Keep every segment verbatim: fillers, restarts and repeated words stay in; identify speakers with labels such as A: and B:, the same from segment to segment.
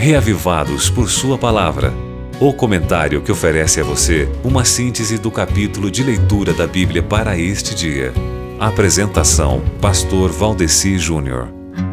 A: Reavivados por Sua Palavra. O comentário que oferece a você uma síntese do capítulo de leitura da Bíblia para este dia. Apresentação: Pastor Valdeci Júnior.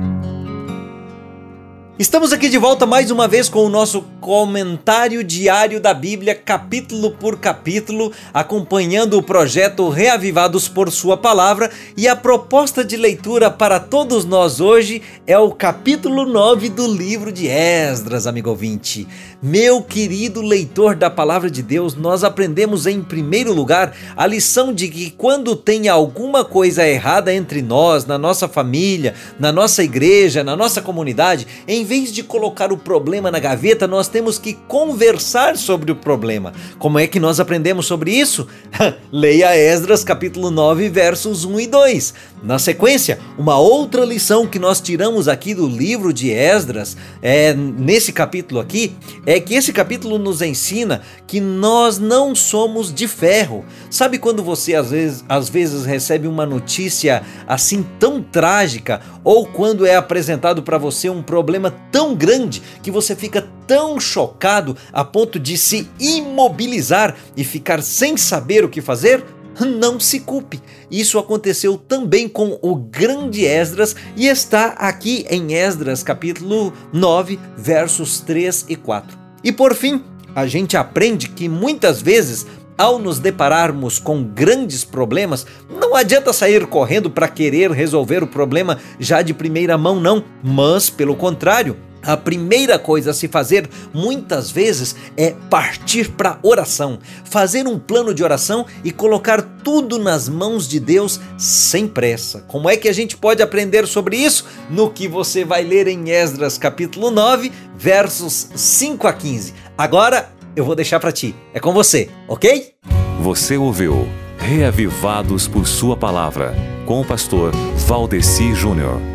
B: Estamos aqui de volta mais uma vez com o nosso comentário diário da Bíblia, capítulo por capítulo, acompanhando o projeto Reavivados por Sua Palavra, e a proposta de leitura para todos nós hoje é o capítulo nove do livro de Esdras, amigo ouvinte. Meu querido leitor da Palavra de Deus, nós aprendemos em primeiro lugar a lição de que quando tem alguma coisa errada entre nós, na nossa família, na nossa igreja, na nossa comunidade, em vez de colocar o problema na gaveta, nós temos que conversar sobre o problema. Como é que nós aprendemos sobre isso? Leia Esdras capítulo nove, versos um e dois. Na sequência, uma outra lição que nós tiramos aqui do livro de Esdras, é, nesse capítulo aqui, é que esse capítulo nos ensina que nós não somos de ferro. Sabe quando você às vezes, às vezes recebe uma notícia assim tão trágica, ou quando é apresentado para você um problema tão grande que você fica tão chocado a ponto de se imobilizar e ficar sem saber o que fazer? Não se culpe, isso aconteceu também com o grande Esdras e está aqui em Esdras capítulo nove, versos três e quatro. E por fim, a gente aprende que muitas vezes, ao nos depararmos com grandes problemas, não adianta sair correndo para querer resolver o problema já de primeira mão, não, mas pelo contrário, a primeira coisa a se fazer muitas vezes é partir para oração, fazer um plano de oração e colocar tudo nas mãos de Deus sem pressa. Como é que a gente pode aprender sobre isso? No que você vai ler em Esdras capítulo nove, versos cinco a quinze. Agora eu vou deixar para ti, é com você, ok?
A: Você ouviu Reavivados por Sua Palavra, com o pastor Valdeci Júnior.